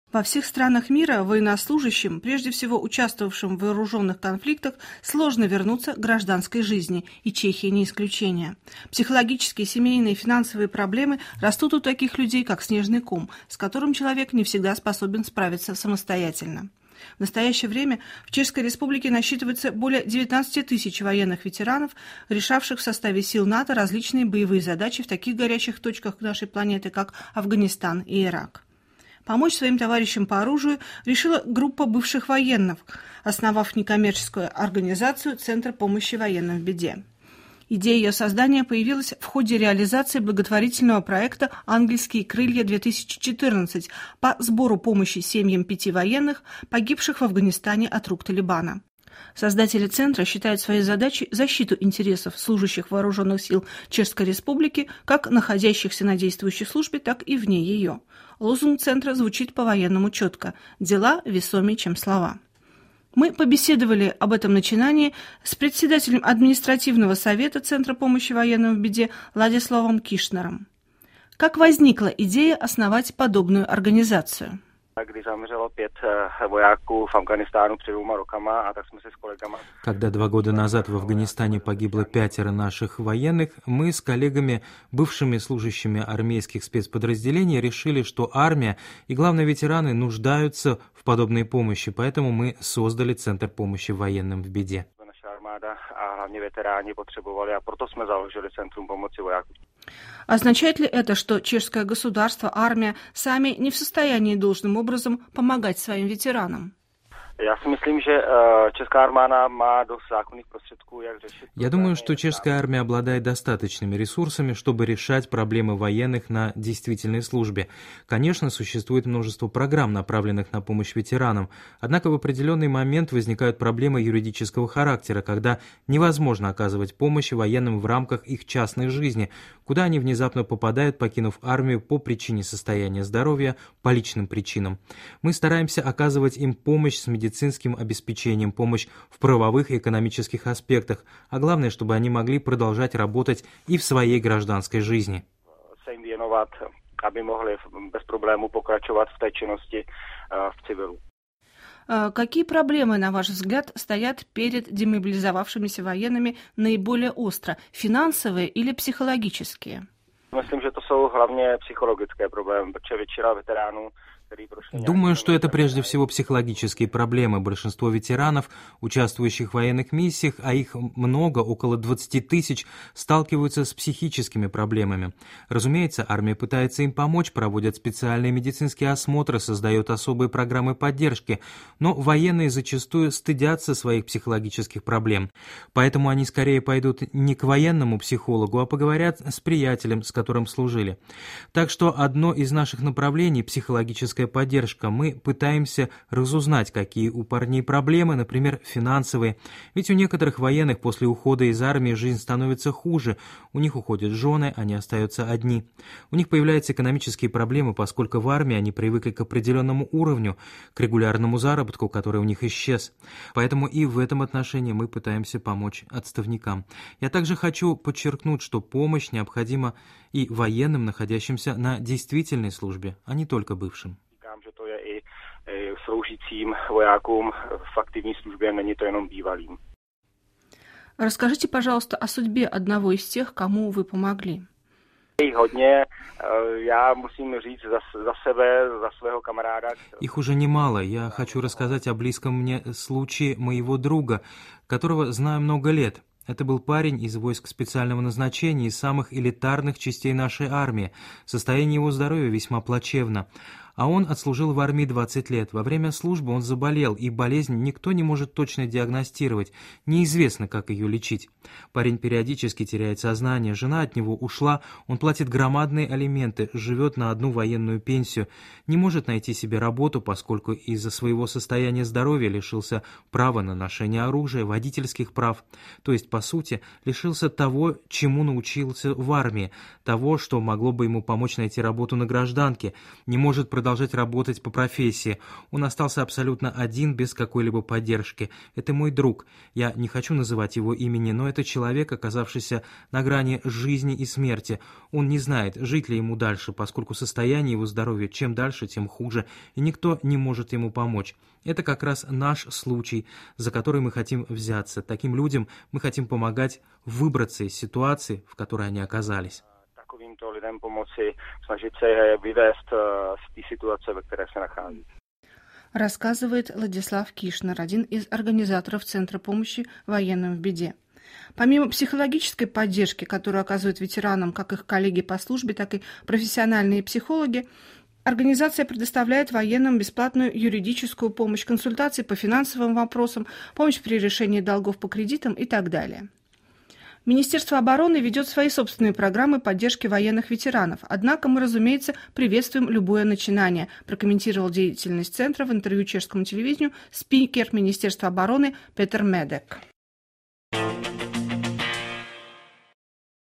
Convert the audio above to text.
Во всех странах мира военнослужащим, прежде всего участвовавшим в вооруженных конфликтах, сложно вернуться к гражданской жизни, и Чехия не исключение. Психологические, семейные и финансовые проблемы растут у таких людей, как снежный ком, с которым человек не всегда способен справиться самостоятельно. В настоящее время в Чешской Республике насчитывается более 19 тысяч военных ветеранов, решавших в составе сил НАТО различные боевые задачи в таких горячих точках нашей планеты, как Афганистан и Ирак. Помочь своим товарищам по оружию решила группа бывших военных, основав некоммерческую организацию «Центр помощи военным в беде». Идея ее создания появилась в ходе реализации благотворительного проекта «Ангельские крылья-2014» по сбору помощи семьям 5 военных, погибших в Афганистане от рук Талибана. Создатели центра считают своей задачей защиту интересов служащих вооруженных сил Чешской Республики, как находящихся на действующей службе, так и вне ее. Лозунг центра звучит по-военному четко: «Дела весомее, чем слова». Мы побеседовали об этом начинании с председателем административного совета Центра помощи военным в беде Владиславом Кишнером. Как возникла идея основать подобную организацию? Когда 2 года назад в Афганистане погибло 5 наших военных, мы с коллегами, бывшими служащими армейских спецподразделений, решили, что армия и, главное, ветераны нуждаются в подобной помощи, поэтому мы создали Центр помощи военным в беде. Означает ли это, что чешское государство, армия сами не в состоянии должным образом помогать своим ветеранам? Я думаю, что чешская армия обладает достаточными ресурсами, чтобы решать проблемы военных на действительной службе. Конечно, существует множество программ, направленных на помощь ветеранам, однако в определенный момент возникают проблемы юридического характера, когда невозможно оказывать помощь военным в рамках их частной жизни, куда они внезапно попадают, покинув армию по причине состояния здоровья, по личным причинам. Мы стараемся оказывать им помощь с медицинским обеспечением, помощь в правовых и экономических аспектах, а главное, чтобы они могли продолжать работать и в своей гражданской жизни. Какие проблемы, на ваш взгляд, стоят перед демобилизовавшимися военными наиболее остро, финансовые или психологические? Myslím, že to jsou hlavně psychologické problémy, protože většina veteránů. Думаю, что это прежде всего психологические проблемы. Большинство ветеранов, участвующих в военных миссиях, а их много, около 20 тысяч, сталкиваются с психическими проблемами. Разумеется, армия пытается им помочь, проводит специальные медицинские осмотры, создает особые программы поддержки, но военные зачастую стыдятся своих психологических проблем. Поэтому они скорее пойдут не к военному психологу, а поговорят с приятелем, с которым служили. Так что одно из наших направлений – психологическая поддержка. Мы пытаемся разузнать, какие у парней проблемы, например, финансовые. Ведь у некоторых военных после ухода из армии жизнь становится хуже. У них уходят жены, они остаются одни. У них появляются экономические проблемы, поскольку в армии они привыкли к определенному уровню, к регулярному заработку, который у них исчез. Поэтому и в этом отношении мы пытаемся помочь отставникам. Я также хочу подчеркнуть, что помощь необходима и военным, находящимся на действительной службе, а не только бывшим. Že to je i sloužícím vojákům v aktivní službě, není to jenom bývalým. Расскажите, пожалуйста, о судьбе одного из тех, кому вы помогли. Hodně, já musím říct za sebe, za svého kamaráda. Их уже немало. Я хочу рассказать о близком мне случае моего друга, которого знаю много лет. Это был парень из войск специального назначения, из самых элитарных частей нашей армии. Состояние его здоровья весьма плачевно. А он отслужил в армии 20 лет. Во время службы он заболел, и болезнь никто не может точно диагностировать. Неизвестно, как ее лечить. Парень периодически теряет сознание, жена от него ушла, он платит громадные алименты, живет на одну военную пенсию, не может найти себе работу, поскольку из-за своего состояния здоровья лишился права на ношение оружия, водительских прав. То есть, по сути, лишился того, чему научился в армии, того, что могло бы ему помочь найти работу на гражданке, не может продолжать продолжать работать по профессии. Он остался абсолютно один, без какой-либо поддержки. Это мой друг. Я не хочу называть его имени, но это человек, оказавшийся на грани жизни и смерти. Он не знает, жить ли ему дальше, поскольку состояние его здоровья чем дальше, тем хуже, и никто не может ему помочь. Это как раз наш случай, за который мы хотим взяться. Таким людям мы хотим помогать выбраться из ситуации, в которой они оказались. Takovýmto lidem pomoci, snažit se je vyvést z té situace, ve které se nachází. Рассказывает Владислав Кишнер, один из организаторов Центра помощи военным в беде. Помимо психологической поддержки, которую оказывают ветеранам как их коллеги по службе, так и профессиональные психологи, организация предоставляет военным бесплатную юридическую помощь, консультации по финансовым вопросам, помощь при решении долгов по кредитам и так далее. Министерство обороны ведет свои собственные программы поддержки военных ветеранов. Однако мы, разумеется, приветствуем любое начинание, прокомментировал деятельность центра в интервью чешскому телевидению спикер Министерства обороны Петр Медек.